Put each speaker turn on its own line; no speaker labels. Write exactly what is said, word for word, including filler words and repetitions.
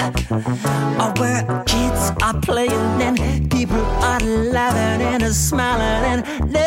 or where kids are playing and people are laughing and smiling and